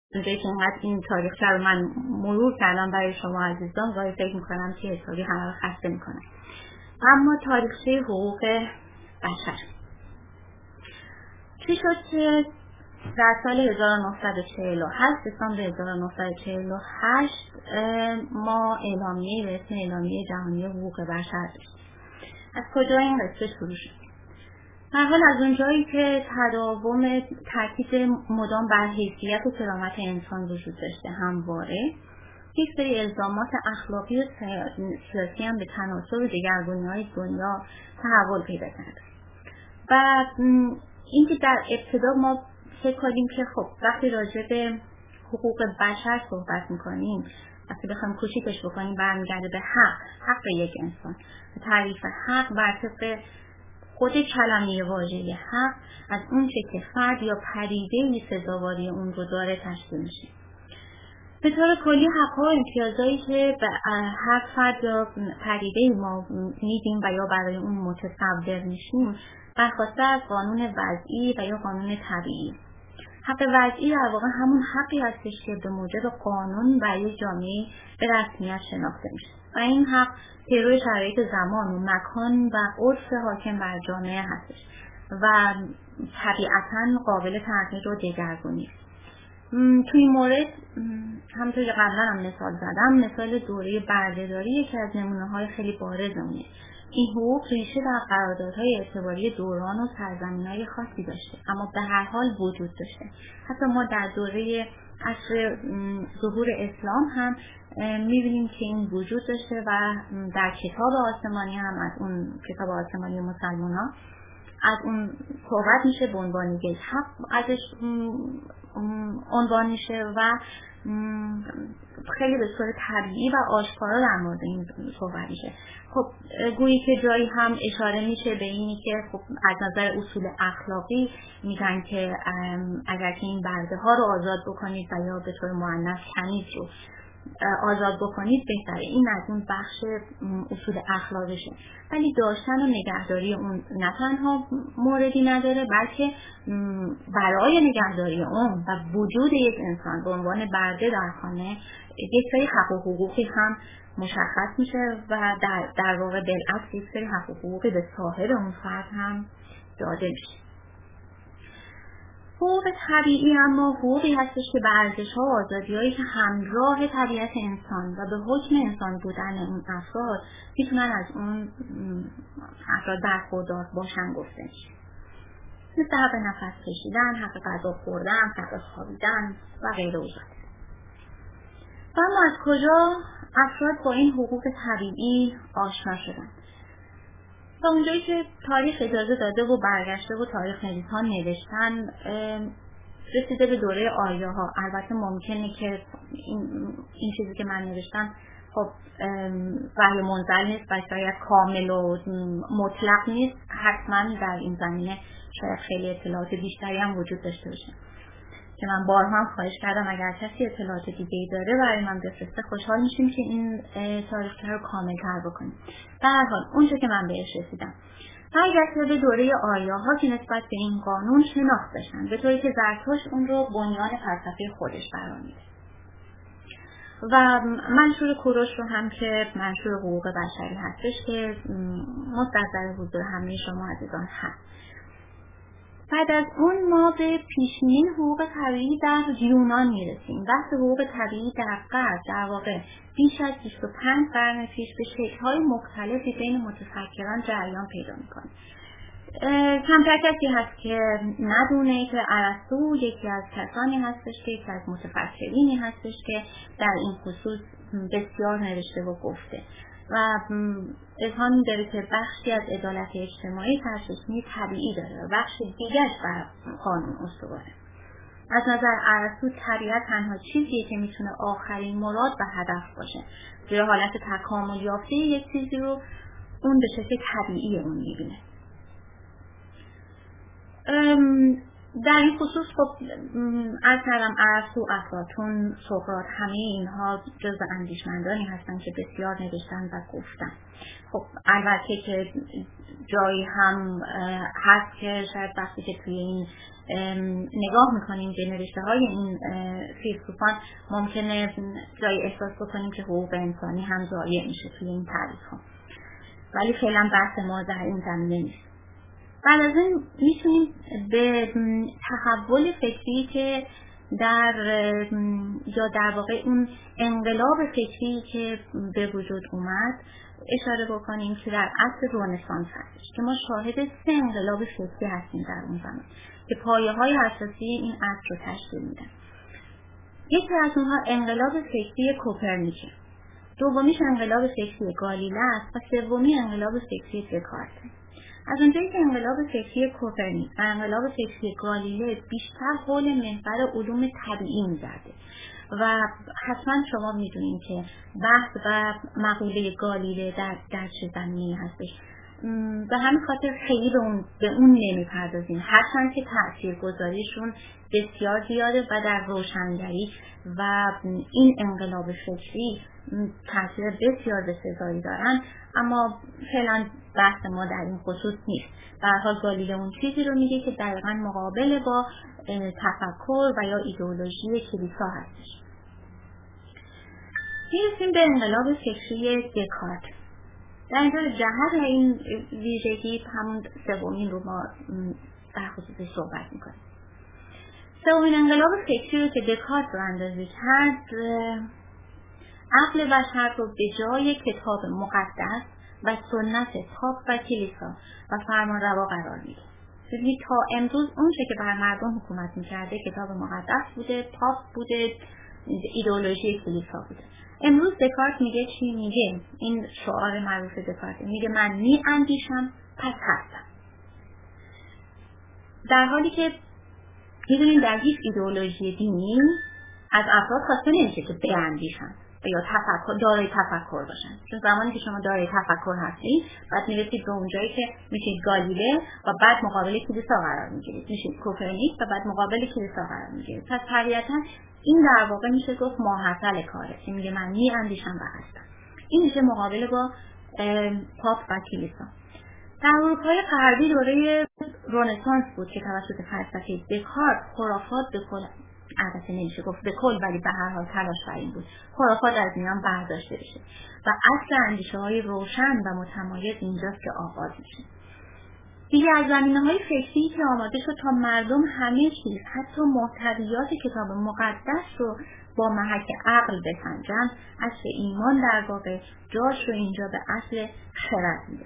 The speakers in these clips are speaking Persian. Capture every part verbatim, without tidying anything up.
اینجایی که اینقدر این تاریخ رو من مرور کردم برای شما عزیزان گاهی فکر میکنم که حسابی همه رو خسته میکنم. اما تاریخچه حقوق بشر چی شد که در سال هزار و نهصد و چهل و هشت دسامبر هزار و نهصد و چهل و هشت ما اعلامیه به اسم اعلامیه جهانی حقوق بشر داشتیم. از کجا این قصه شروع شد؟ در حال از اونجایی که تداوم تاکید مدام بر حیثیت و کرامت انسان وجود داشته همواره، یک سری الزامات اخلاقی و سیاسی هم به تناسب دگرگونی‌های دنیا تحول پیدا کرده. و اینکه در ابتدا ما فکر کنیم که خب وقتی راجع به حقوق بشر صحبت میکنیم، وقتی بخوایم کوچیکش بکنیم برمیگرده به حق، حق یک انسان. تعریف حق بر طبق خود کلمه واژه حق از اون چه که فرد یا پدیده‌ای سزاواری اون رو داره تشکیل میشه. به طور کلی حق‌ها و امتیازایی که به هر فرد یا پدیده‌ای ما میدیم و یا برای اون متصور میشیم برخواسته از قانون وضعی و یا قانون طبیعی. حق وضعی در واقع همون حقی هستش که به موجب قانون و یک جامعه به رسمیت شناخته میشه و این حق پیرو شرایط زمان و مکان و عرف حاکم بر جامعه هستش و طبیعتاً قابل تغییر و دگرگونی. توی این مورد همونطور که قبلا هم مثال زدم، مثال دوره بردهداری یکی از نمونه‌های خیلی بارز اونه. این حقوق ریشه در قراردادهای اعتباری دوران و سرزمین‌های خاصی داشته، اما به هر حال وجود داشته. حتی ما در دوره عصر ظهور اسلام هم می‌بینیم که این وجود داشته و در کتاب آسمانی هم از اون کتاب آسمانی مسلمان‌ها از اون صحبت میشه به عنوان یک حق ازش عنوان میشه و خیلی به صورت طبیعی و آشکارا در مورد این صحبت میشه. خب گویی که جایی هم اشاره میشه به اینی که خب از نظر اصول اخلاقی میگن که اگر که این برده ها رو آزاد بکنید و یا به طور مؤنث کنیز رو آزاد بکنید بهتره. این از اون بخش اصول اخلاقیشه، ولی داشتن و نگهداری اون نه تنها موردی نداره بلکه برای نگهداری اون و وجود یک انسان به عنوان برده در خانه یک سری حق و حقوقی هم مشخص میشه و در, در واقع بالعکس یک سری حق و حقوقی به صاحب اون فرد هم داده میشه. حقوق طبیعی اما حقوقی هستش که به ارزش‌ها و آزادی‌هایی که همراه طبیعت انسان و به حکم انسان بودن اون افراد میتونن از اون افراد برخوردار باشن گفته میشه. مثل حق نفس کشیدن، حق غذا خوردن، حق خوابیدن و غیره و غیره. و اما از کجا افراد با این حقوق طبیعی آشنا شدن؟ تا اونجایی که تاریخ اجازه داده و برگشته و تاریخ نویسان نوشتن رسیده به دوره آریه ها. البته ممکنه که این, این چیزی که من نوشتم خب وحی منزل نیست و شاید کامل و مطلق نیست. حتما در این زمینه شاید خیلی اطلاعات بیشتری هم وجود داشته باشه که من بارها هم خواهش کردم اگر کسی اطلاعات دیگه‌ای داره برای من بفرسته. خوشحال میشیم که این تاریخچه رو کامل‌تر بکنیم. در هر حال اونچه که من بهش رسیدم برگشته به دوره آریاها که نسبت به این قانون شناخت داشتن، به طوری که زرتشت اون رو بنیان فلسفه خودش قرار میده. و منشور کوروش رو هم که منشور حقوق بشری هستش که مستحضر حضور همه شما عزیزان هست. بعد از اون ما به پیشینه حقوق طبیعی در یونان میرسیم. بحث حقوق طبیعی در غرب در واقع بیش از بیست و پنج قرن پیش به شکل‌های مختلفی بین متفکران جریان پیدا میکنه. کمتر کسی هست که ندونه که ارسطو یکی از کسانی هستش که یکی از متفکرینی هستش که در این خصوص بسیار نوشته و گفته و اذهان داره که بخشی از عدالت اجتماعی سرچشمه طبیعی داره و بخش دیگرش بر قانون استواره. از نظر ارسطو طبیعت تنها چیزیه که میتونه آخرین مراد و هدف باشه. زیرا حالت تکامل یافته یک چیزی رو اون به شکل طبیعی اون میبینه. در این خصوص خب از کردم ارسطو، افلاطون، سقراط، همه اینها جزو اندیشمندانی هستن که بسیار نوشتن و گفتن. خب البته که جایی هم هست که شاید وقتی که توی این نگاه میکنیم به نوشته های این فیلسوفان ممکنه جایی احساس بکنیم که حقوق انسانی هم ضایع میشه توی این تعریف ها، ولی فعلا بحث ما در این زمینه نیست. بعد از این میتونیم به تحول فکری که در یا در واقع اون انقلاب فکری که به وجود اومد اشاره بکنیم که در عصر رنسانس هستش که ما شاهد سه انقلاب فکری هستیم در اون زمان که پایه های اساسی این عصر رو تشکیل میدن. یکی از اونها انقلاب فکری کوپرنیکه، دومیش انقلاب فکری گالیله است و سومی انقلاب فکری دکارت. از اونجایی که انقلاب فکری کوپرنیک و انقلاب فکری گالیله بیشتر حول محور علوم طبیعی می‌گرده و حتما شما میدونید که بحث و مقوله گالیله در در چه زمینه‌ای هستش. به همین خاطر خیلی به اون به اون نمی‌پردازیم، هرچند که تاثیرگذاریشون بسیار زیاده و در روشنگری و این انقلاب فکری تاثیر بسیار بسزایی دارن، اما فعلا بحث ما در این خصوص نیست. به هر حال گالیله اون چیزی رو میگه که دقیقاً مقابل با تفکر و یا ایدئولوژی کلیسا هستش. میرسیم به انقلاب فکری دکارت. در اینجا جهت این ویژگی همون سومین رو ما در خصوصش صحبت میکنیم. سومین انقلاب فکری رو که دکارت رو اندازه کرد، عقل بشر رو به جای کتاب مقدس و سنت پاپ و کلیسا و فرمانروا قرار میده. ببینید تا امروز اون چه که بر مردم حکومت میکرده کتاب مقدس بوده، پاپ بوده، ایدئولوژی کلیسا بوده. امروز دکارت میگه چی میگه؟ این شعار معروف دکارت میگه من می اندیشم پس هستم. در حالی که میدونیم در هیچ ایدئولوژی دینی از افراد خواسته نمیشه که بیاندیشن یا تفکر دارای تفکر باشن، چون زمانی که شما دارای تفکر هستید بعد میرسید به اونجایی که میشید گالیله و بعد مقابل کلیسا قرار میگیرید، میشید کوپرنیک و بعد مقابل کلیسا قرار میگیرید. پس طبیعتا این در واقع میشه گفت ماحصل کاره که میگه من می اندیشم و هستم. این میشه مقابل با پاپ و کلیسا. در اروپای غربی دوره رنسانس بود که توسط فلسفه دکارت خرافات به کل، البته نمیشه گفت به کل ولی به هر حال تلاش بر این بود خرافات از میان برداشته بشه و اصل اندیشه های روشن و متمایز اینجاست که آغاز میشه. دیگه از زمینه های فکری که آماده شد تا مردم همه چیز حتی محتویات کتاب مقدس رو با محک عقل بسنجن، اصل ایمان در واقع جاش رو اینجا به اصل خرد میده.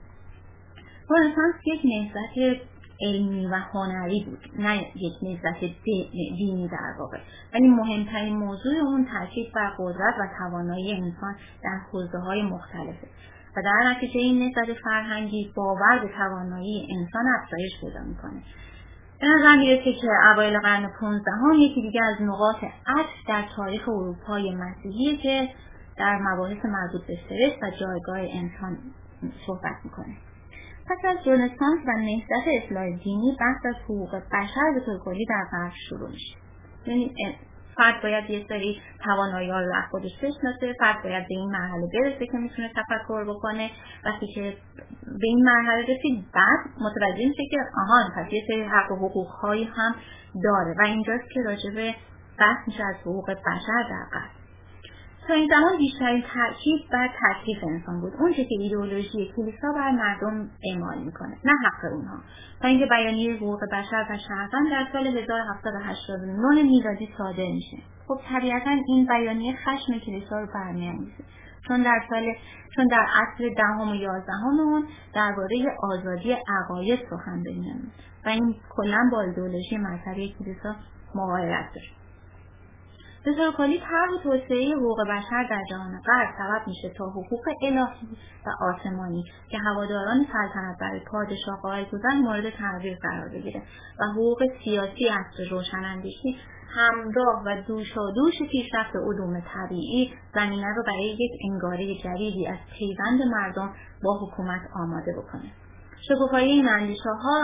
رنسانس یک نهضت علمی و هنری بود، نه یک نهضت دینی در واقع، ولی مهمترین موضوع اون تاکید بر قدرت و توانایی انسان در حوزه‌های مختلفه و در نتیجه این نهضت فرهنگی باور به توانایی انسان افزایش پیدا میکنه. به نظر میرسه که اوایل قرن پانزدهم یکی دیگه از نقاط عطف در تاریخ اروپای مسیحیه که در مباحث مربوط به سرشت و جایگاه انسان صحبت میکنه. پس از رنسانس و نهضت اصلاح دینی بحث از حقوق بشر به طور کلی در غرب شروع میشه. یعنی فرد باید یه سری توانایی‌ها رو از خودش بشناسه، فرد باید به این مرحله برسه که میتونه تفکر بکنه. وقتی که به این مرحله رسید بعد متوجه میشه که آها پس یه سری حق و حقوق‌هایی هم داره و اینجاست که راجع به بحث میشه از حقوق بشر در غرب. تا این زمان بیشترین تاکید بر تکلیف انسان بود، اون چه که ایدئولوژی کلیسا بر مردم اعمال میکنه، نه حق اونها. تا اینکه بیانیه حقوق بشر و شهروند در سال هزار و هفتصد و هشتاد و نه میلادی صادر میشه. خب طبیعتا این بیانیه خشم کلیسا رو برمی‌انگیزه، چون در سال چون در عصر دهم و یازدهم اون درباره آزادی عقاید سخن می‌رود و این کلاً با ایدئولوژی مذهبی کلیسا مغایرت داره. به طور کلی طرح و توسعه حقوق بشر در جهان غرب سبب میشه تا حقوق الهی و آسمانی که هواداران سلطنت برای پادشاه قائل بودند مورد تغییر قرار بگیره و حقوق سیاسی عصر روشن‌اندیشی همراه و دوشادوش پیشرفت علوم طبیعی زمینه رو برای یک انگاره جدیدی از پیوند مردم با حکومت آماده بکنه. شکوفایی این اندیشه‌ها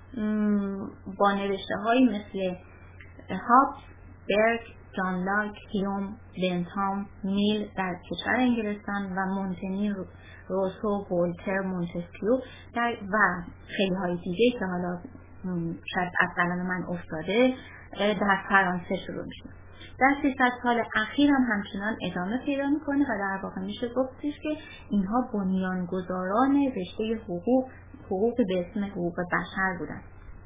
با نوشته هایی مثل هابس، برگ، جان لاک، هیوم، بنتام، میل در کشور انگلستان و مونتنی، روسو، ولتر، مونتسکیو در و خیلی های دیگه که حالا شاید از قلم من افتاده در فرانسه شروع میشه. در سیصد سال اخیر هم همچنان ادامه پیدا میکنه و در واقع میشه گفتش که اینها بنیانگذاران رشته حقوق حقوق به اسم حقوق بشر بودن.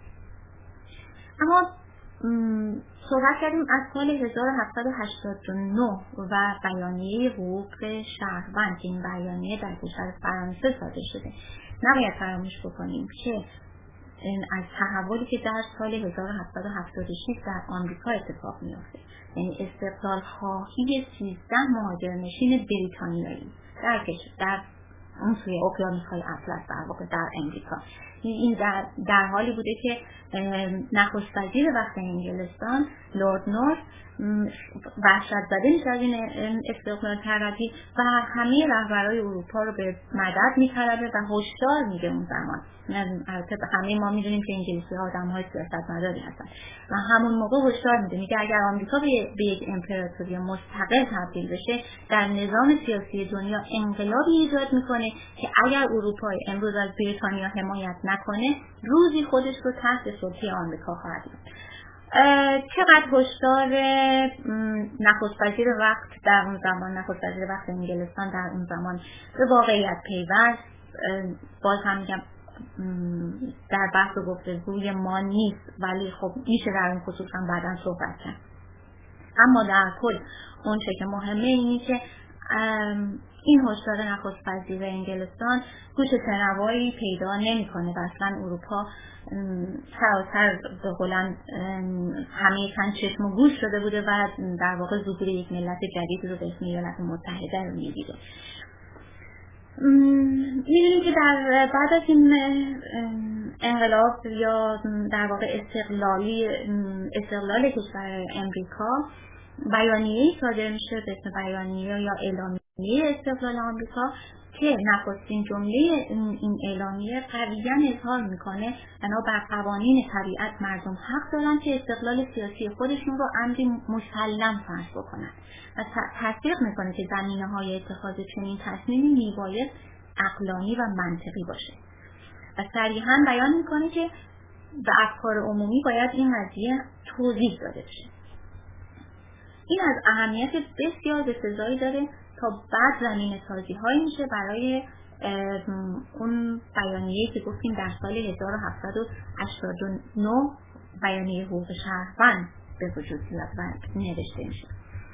اما صحبت کردیم از سال هزار و هفتصد و هشتاد و نه و بیانیه حقوق شهروند که این بیانیه در کشور فرانسه صادر شده. نباید فراموش بکنیم که از تحولی که در سال هزار و هفتصد و هفتاد و شش در آمریکا اتفاق میفته، یعنی استقلال خواهی سیزده مهاجرنشین بریتانیایی در کشور در اون سوی اقیانوس‌های اطلس در واقع در امریکا، این در, در حالی بوده که نخست وزیر وقت انگلستان لرد نورث وحشت زده میشه از این استقلال طلبی و همه رهبرای اروپا رو به مدد میطلبه و هشدار میده. اون زمان البته همه ما میدونیم که انگلیسی ها آدم‌های سیاستمداری هستن و همون موقع هشدار میده، میگه اگر آمریکا به یک امپراتوری مستقل تبدیل بشه در نظام سیاسی دنیا انقلابی ایجاد میکنه که اگر اروپا امروز از بریتانیا حمایت نکنه روزی خودش رو تحت سلطه آمریکا خواهد دید. چقدر هشدار نخست وزیر وقت در اون زمان نخست وزیر وقت انگلستان در اون زمان به واقعیت پیوست، باز هم میگم در بحث و گفتگوی ما نیست، ولی خب میشه در این خصوص هم بعداً صحبت کرد. اما در کل اون چه که مهمه اینی که این هشدار نخست وزیر انگلستان گوش شنوایی پیدا نمی‌کنه و اصلا اروپا سراسر به قولن همه تن چشم و گوش شده بوده و در واقع ظهور یک ملت جدید رو به اسم ایالات متحده رو می‌دیده. می‌دونیم که در بعد از این انقلاب یا در واقع استقلالی استقلال کشور امریکا بیانیه‌ای صادر میشه به اسم بیانیه یا اعلامیه استقلال آمریکا که نخستین جمله این اعلامیه قویاً اظهار میکنه بنا بر قوانین طبیعت مردم حق دارن که استقلال سیاسی خودشون رو امری مسلم فرض بکنن و تصدیق میکنه که زمینه‌های اتخاذ چنین تصمیمی میباید عقلانی و منطقی باشه و صریحاً بیان میکنه که به افکار عمومی باید این قضیه توضیح داده بشه. این از اهمیت بسیار بسزایی داره تا بعد زمینه سازی هایی میشه برای اون بیانیه‌ای که گفتیم در سال هزار و هفتصد و هشتاد و نه بیانیه حقوق شهروند به وجود میاد و نوشته میشه.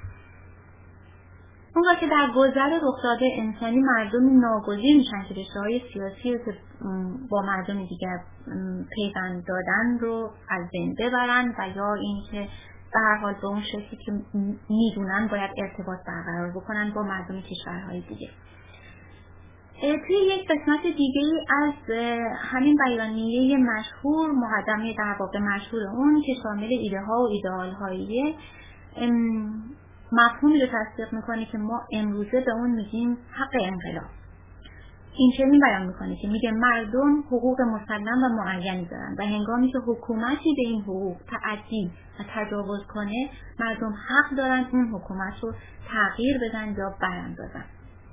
اونگاه که در گذر رخداده انسانی مردم ناگزیر میشن که رشته‌های سیاسی رو که با مردم دیگر پیوند دادن رو از بین ببرن و یا اینکه به هر حال به اون شکلی که میدونن باید ارتباط برقرار بکنن با مردم کشورهای دیگه. توی یک قسمت دیگه از همین بیانیه مشهور، مقدمه در واقع مشهور اون که شامل ایده ها و ایدئال هاییه، مفهومی رو تصدیق میکنه که ما امروزه به اون میگیم حق انقلاب. این چنین بیان میکنه که میگه مردم حقوق مسلم و معینی دارن و هنگامی که حکومتی به این حقوق تعدی و تجاوز کنه مردم حق دارن اون حکومت رو تغییر بدن یا براندازن.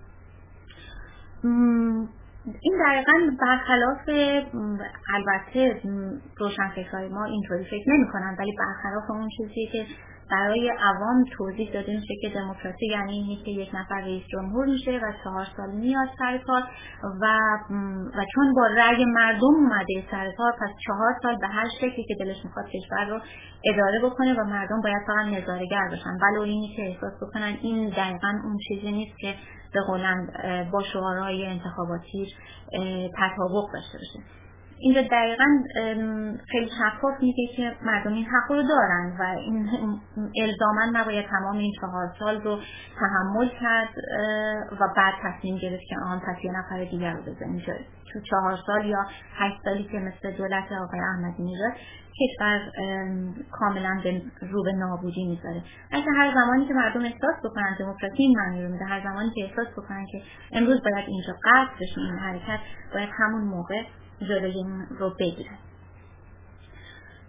این دقیقاً برخلاف البته روشنفکرای ما اینطوری فکر نمی کنن، ولی برخلاف اون چیزی که برای عوام توضیح داده میشه که دموکراسی یعنی اینه که یک نفر رئیس جمهور میشه و چهار سال میاد سر کار و و چون با رأی مردم اومده سر کار پس چهار سال به هر شکلی که دلش میخواد کشور رو اداره بکنه و مردم باید فقط نظاره‌گر باشن. ولی اینی که احساس بکنن این دقیقاً اون چیزی نیست که به قولن با شعارهای انتخاباتی تطابق داشته باشه. اینجا دقیقاً خیلی شفاف میگه که مردم این حق رو دارن و این الزاماً نباید تمام این چهار سال رو تحمل کرد و بعد تصمیم گرفت که آن پس یه نفر دیگر رو بزنیم. تو چهار سال یا هشت سالی که مثل دولت آقای احمدی نژاد کشور کاملاً به رو به نابودی میذاره. اگه هر زمانی که مردم احساس بکنن دموکراسی این معنی رو میده، هر زمانی که احساس بکنن که امروز باید اینجا قطع بشه این حرکت، باید همون موقع جلوی این رو بگیرن.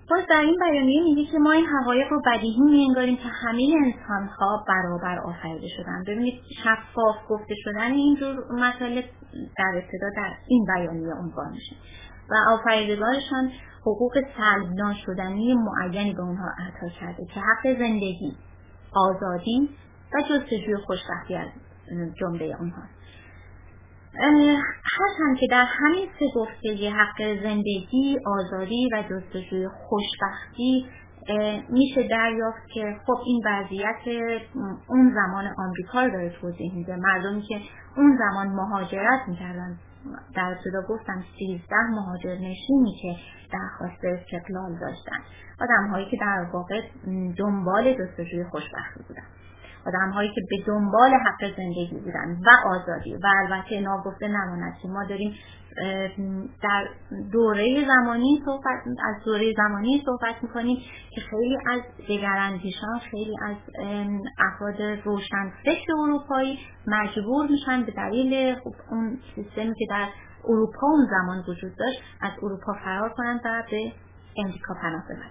باز در این بیانیه میگه که ما این حقایق رو بدیهی می‌انگاریم که همه انسان‌ها برابر آفریده شدن. ببینید شفاف گفته شدن اینجور مسائل در ابتدا در این بیانیه عنوان میشه و آفریدگارشان حقوق سلب ناشدنی معینی به اونها عطا کرده که حق زندگی، آزادی و جستجوی خوشبختی از جمله اونها. هرچند که در همین سه گفته حق زندگی، آزادی و جستجوی خوشبختی میشه دریافت که خب این وضعیت اون زمان آمریکا رو داره توضیح میده. مردمی که اون زمان مهاجرت میکردن، در ابتدا گفتم سیزده مهاجر نشینی که درخواست استقلال داشتن، آدم هایی که در واقع دنبال جستجوی خوشبختی بودن، آدم هایی که به دنبال حق زندگی بودن و آزادی. و البته ناگفته نماند که ما داریم در دوره زمانی صحبت از دوره زمانی صحبت میکنیم که خیلی از دگراندیشان، خیلی از افراد روشنفکر اروپایی مجبور میشن به دلیل اون سیستمی که در اروپا اون زمان وجود داشت از اروپا فرار کنند و به امریکا پناه ببرند.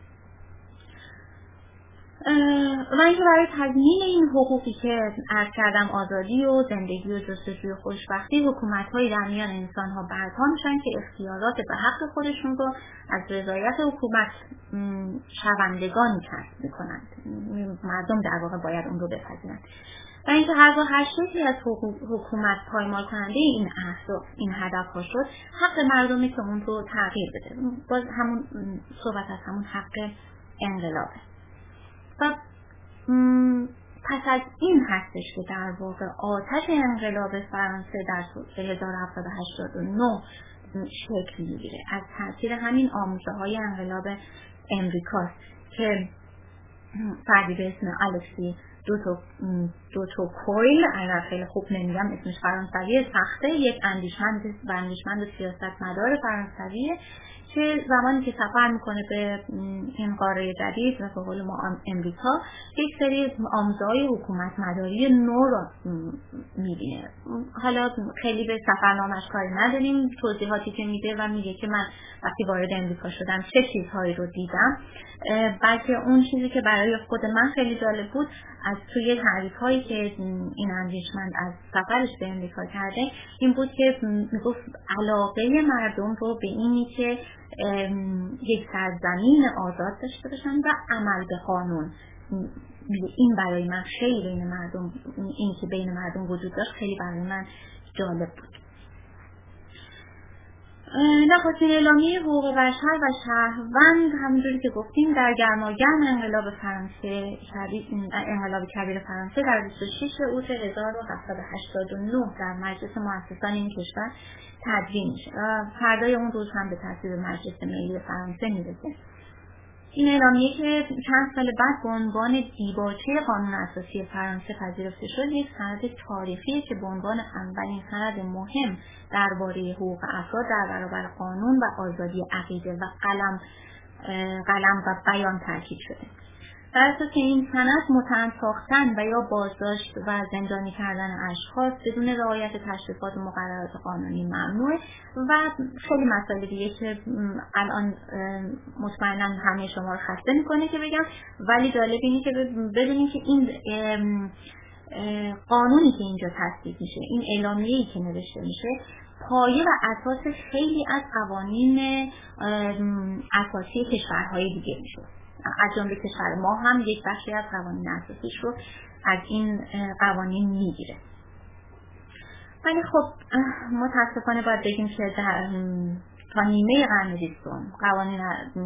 و اینکه برای تضمین این حقوقی که عرض کردم، آزادی و زندگی و جستجوی خوشبختی، حکومت‌هایی در میان انسان‌ها برپا میشن که اختیارات به حق خودشون رو از رضایت حکومت شوندگان کسب میکنند. مردم در واقع باید اون رو بپذیرند. و اینکه هر جا هر شکلی از حکومت پایمال کننده این اهداف، این هدف‌ها شد، حق مردمی که اون رو تغییر بده. باز همون صحبت از همون حق انقلابه. و پس از این هستش که در واقع آتش انقلاب فرانسه در سال هزار و هفتصد و هشتاد و نه شکل میگیره از تاثیر همین آموزه های انقلاب امریکاست که فردی به اسم الکسی دوتو دوتو کویل، اگر خیلی خوب نمیگم اسمش فرانسوی سخته، یک اندیشمند و اندیشمند سیاستمدار فرانسویه که زمانی که سفر میکنه به این قاره جدید و به قول ما امریکا، یک سری آموزه‌های حکومت مداری نو را میبینه. حالا خیلی به سفرنامه‌اش کاری نداریم، توضیحاتی که میده و میگه که من وقتی وارد امریکا شدم چه چیزهایی رو دیدم، بلکه اون چیزی که برای خود من خیلی جالب بود از توی تعریف‌هایی که این اندیشمند از سفرش به امریکا کرده این بود که میگفت علاقه مردم رو به اینی که یک سرزمین آزاد داشته باشن و عمل به قانون، این برای من خیلی بین مردم، این که بین مردم وجود داشت خیلی برای من جالب بود. نخستین اعلامیه حقوق بشر و شهروند همونجوری که گفتیم در گرماگرم انقلاب فرانسه، انقلاب کبیر فرانسه در بیست و شش اوت هزار و هفتصد و هشتاد و نه در مجلس مؤسسان این کشور تدوین میشه و فردای اون روز هم به تصویب مجلس ملی فرانسه میرسه. این اعلامیه که چند سال بعد به عنوان دیباچه قانون اساسی فرانسه پذیرفته شد، یک سند تاریخی که به عنوان اولین سند مهم درباره حقوق افراد در برابر قانون و آزادی عقیده و قلم قلم و بیان تاکید شده. در اساس این سند متهم ساختن و یا بازداشت و زندانی کردن اشخاص بدون رعایت تشریفات و مقررات قانونی ممنوعه و خیلی مسائل دیگه که الان مطمئنا همه شما رو خسته میکنه که بگم، ولی جالب اینه که ببینید که این قانونی که اینجا تصدیق میشه، این اعلامیه‌ای که نوشته میشه، پایه و اساس خیلی از قوانین اساسی کشورهای دیگه میشه. از جمله کشور ما هم یک بخشی از قوانین اساسیش رو از این قوانین میگیره. ولی خب متاسفانه باید بگیم که در تا نیمه قرن بیستم قوانین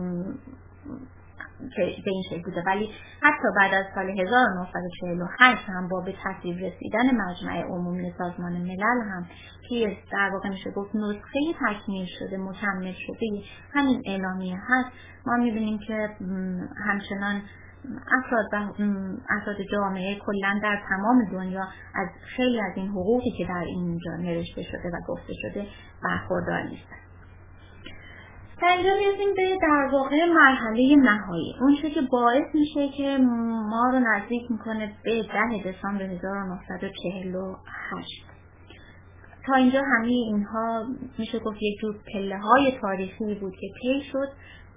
که به این شکل بوده، ولی حتی بعد از سال هزار و نهصد و چهل و هشت هم با به تصویب رسیدن مجمع عمومی سازمان ملل هم که در واقع میشه گفت نسخه تکمیل شده، مکمل شده همین اعلامیه هست، ما میبینیم که همچنان افراد و افراد جامعه کلا در تمام دنیا از خیلی از این حقوقی که در اینجا نوشته شده و گفته شده برخوردار نیستن. در اینجا میرسیم به در واقع مرحله نهایی، اون چیزی که باعث میشه که ما رو نزدیک میکنه به ده دسامبر هزار و نهصد و چهل و هشت. تا اینجا همه اینها میشه گفت یک جور پله های تاریخی بود که طی شد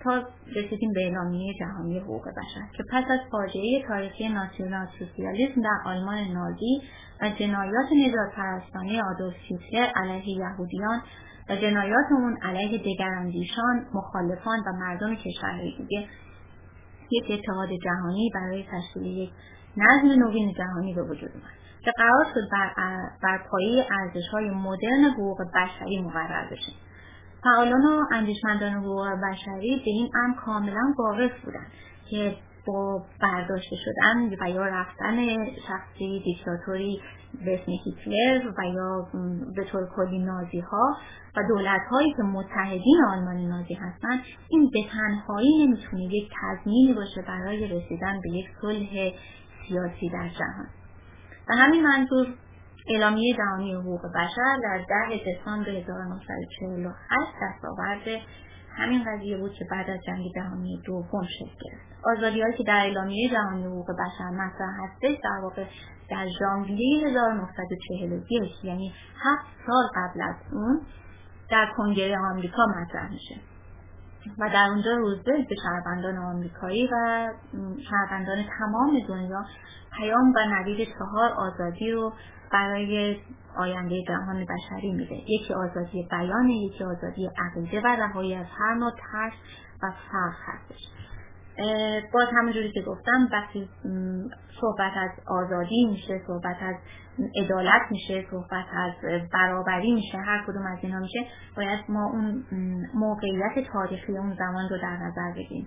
تا رسیدیم به اعلامیه جهانی حقوق بشر که پس از فاجعه تاریخی ناسیونال سوسیالیسم در آلمان نازی و جنایات نژاد پرستانه آدولف هیتلر علیه یهودیان و جنایات اون علیه دگراندیشان، مخالفان و مردم کشورهای دیگه، یک اتحاد جهانی برای تشکیل یک نظم نوین جهانی به وجود اومد که قرار شد بر, بر پایه ارزش‌های مدرن حقوق بشری مقرر بشه. فعالان و اندیشمندان حقوق بشری به این امر کاملا واقف بودند که با برداشته شدن و یا رفتن شخصی دیکتاتوری به اسم هیتلر و یا به طور کلی نازی ها و دولت هایی که متحدین آلمان نازی هستند، این به تنهایی نمیتونه یک تضمینی باشه برای رسیدن به یک صلح سیاسی در جهان. و همین منظور اعلامیه جهانی حقوق بشر در ده دسامبر هزار و نهصد و چهل و هشت دستاورد همین قضیه بود که بعد از جنگ جهانی دوم شکل گرفت. آزادی‌هایی که در اعلامیه جهانی حقوق بشر مطرح هستش در واقع در ژانویه هزار و نهصد و چهل و یک، یعنی هفت سال قبل از اون، در کنگره آمریکا مطرح میشه و در اونجا روزولت به شهروندان آمریکایی و شهروندان تمام دنیا پیام و نوید چهار آزادی رو برای آینده جهان بشری میده. یکی آزادی بیان، یکی آزادی عقیده و رهایی از هر نوع ترس و فقر هستش. باز همونجوری که گفتم وقتی صحبت از آزادی میشه، صحبت از عدالت میشه، صحبت از برابری میشه، هر کدوم از اینا میشه، باید ما اون موقعیت تاریخی اون زمان رو در نظر بگیریم.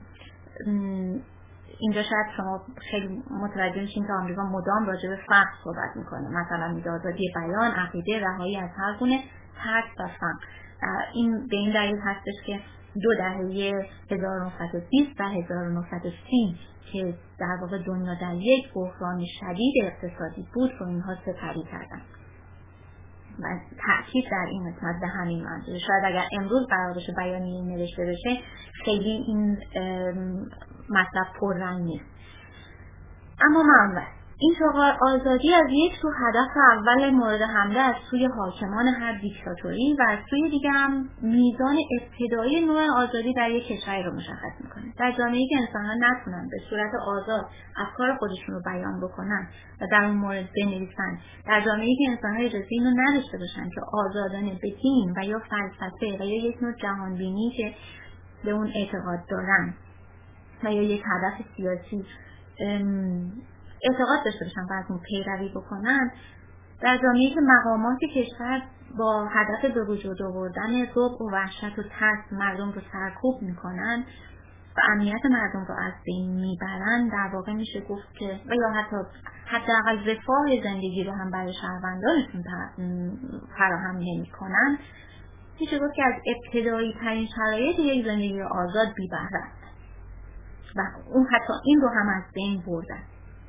اینجا شاید شما خیلی متوجه میشین که آمریکا مدام راجع به فقر صحبت میکنه، مثلا میگه آزادی بیان، عقیده، رهایی از هر گونه ترس و فقر. این به این دلیل هستش که دو دهه هزار و نهصد و بیست و هزار و نهصد و سی که در واقع دنیا در یک بحران شدید اقتصادی بود رو اینها سپری کردن و تأکید در این قسمت به همین منظور. شاید اگر امروز قرار بشه بیانیه نوشته بشه خیلی این مطلب پررنگ نیست. اما منبع این شغال آزادی از یک سو هدف اول مورد حمله از سوی حاکمان هر دیکتاتوری و از سوی دیگه هم میزان ابتدایی نوع آزادی در یک کشور رو مشخص میکنه. در جامعه‌ای که انسان‌ها نتونن به صورت آزاد افکار خودشون رو بیان بکنن و در اون مورد بنویسن، در جامعه‌ای که انسان‌ها اجازه اینو نداشته باشن که آزادانه به دین و یا فلسفه و یا یک نوع جهانبینی که به اون اعتقاد دارن و یا یک هدف سیاسی اعتقاد داشته باشن و از اون پیروی بکنن، در جامعه‌ای که مقامات کشور با هدف به وجود آوردن ذوق و وحشت و ترس مردم رو سرکوب میکنن و امنیت مردم رو از بین میبرن، در واقع میشه گفت که و یا حتی حداقل رفاه زندگی رو هم برای شهروندانشون فراهم نمیکنن، میشه گفت که از ابتدایی ترین شرایط یک زندگی آزاد بی بهره و اون حتی این رو هم از بین بردن.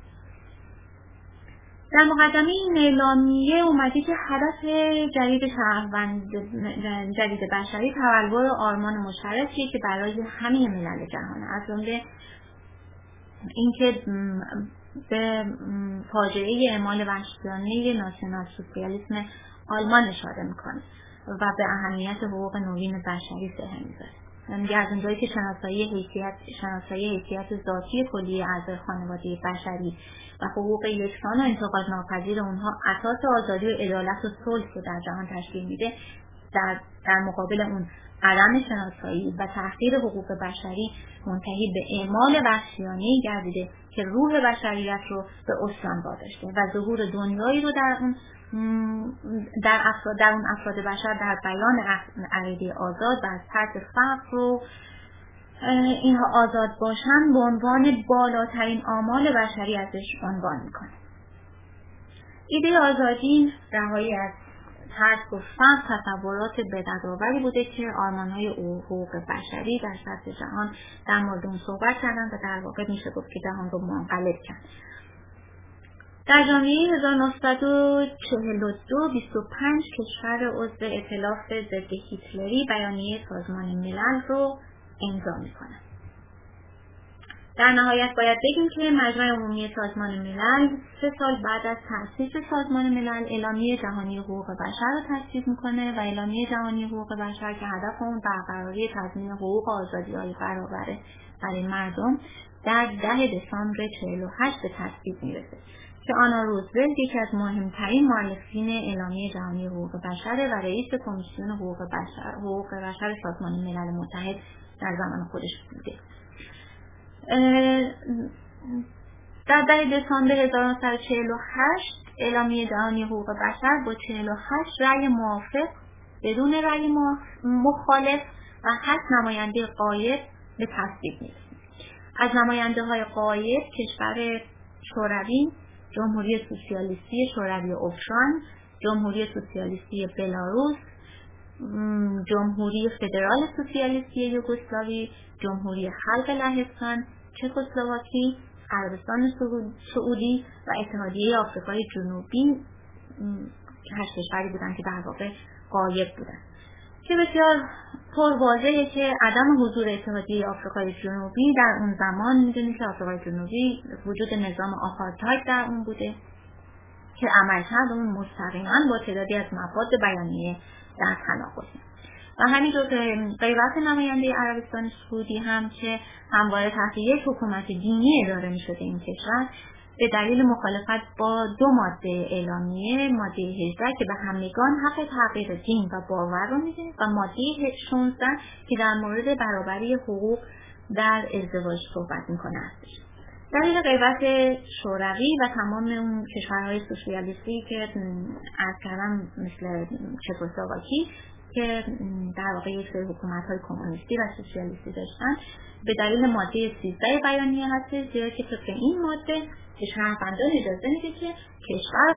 در مقدمه این اعلامیه اومده که هدف جدید شهروند جدید بشری تبلور آرمان مشترکیه که برای همه ملل جهانه، از جمله اینکه به فاجعه اعمال وحشیانه ناسیونال سوسیالیسم آلمان اشاره میکنه و به اهمیت حقوق نوین بشری سهم میذاره. میگه از اونجایی که شناسایی حیثیت شناسایی حیثیت ذاتی کلی اعضای خانواده بشری و حقوق یکسان و انتقاد ناپذیر اونها اساس آزادی و عدالت و صلح رو در جهان تشکیل میده، در در مقابل اون عدم شناسایی و تحقیر حقوق بشری منتهی به اعمال وحشیانه‌ای گردیده که روح بشریت رو به عصیان واداشته و ظهور دنیایی رو در اون در افراد در اون افراد بشر در بیان عقیده آزاد و از ترس فقر رو اینها آزاد باشن به عنوان بالاترین آمال بشری ازش عنوان میکنه. ایده آزادی، رهایی از ترس و فقر تصورات بدعت‌آوری بوده که آرمان‌های حقوق بشری در سطح جهان در مورد اون صحبت کردن و در واقع میشه گفت که جهان رو منقلب کرد. در ژانویه هزار و نهصد و چهل و دو بیست و پنج کشور عضو ائتلاف ضد هیتلری بیانیه سازمان ملل رو امضا میکنن. در نهایت باید بگیم که مجمع عمومی سازمان ملل سه سال بعد از تأسیس سازمان ملل اعلامیه جهانی حقوق بشر را تصویب میکنه و اعلامیه جهانی حقوق بشر که هدف اون برقراری تضمین حقوق و آزادی‌های برابر برای مردم در ده دسامبر چهل و هشت به تصویب میرسه که آنا روزولت یکی از مهمترین مؤلفین اعلامیه جهانی حقوق بشر و رئیس کمیسیون حقوق بشر حقوق بشر سازمان ملل متحد در زمان خودش بوده. در ده دسامبر هزار و نهصد و چهل و هشت اعلامیه جهانی حقوق بشر با چهل و هشت رأی موافق بدون رأی مخالف و هشت نماینده غایب به تصویب میرسه. از نماینده های غایب کشور شوروی، جمهوری سوسیالیستی شوروی اوکراین، جمهوری سوسیالیستی بلاروس، جمهوری فدرال سوسیالیستی یوگسلاوی، جمهوری خلق لهستان، چکسلواکی، عربستان سعودی و اتحادیه آفریقای جنوبی که هشت کشوری بودن که در واقع غایب بودن، که بسیار پرواضحه که عدم حضور اتحادیه آفریقای جنوبی در اون زمان، میدونید که آفریقای جنوبی وجود نظام آپارتاید در اون بوده که عملکرد اون مستقیما با تعدادی از مفاد بیانیه در تناقضه. و همینطور که غیبت نماینده عربستان سعودی هم که همواره تحت یک حکومت دینی اداره میشده این کشور، به دلیل مخالفت با دو ماده اعلامیه، ماده هجده که به همگان حق تغییر دین و باور رو میده و ماده شانزده که در مورد برابری حقوق در ازدواج صحبت میکنه هستش. دلیل غیبت شوروی و تمام اون کشورهای سوسیالیستی که عرض کردم مثل چکسلواکی که در واقع یک سری حکومت‌های کمونیستی و سوسیالیستی داشتن، به دلیل ماده سیزده بیانیه هست، زیرا که طبق این ماده به شهروندان اجازه میده که کشور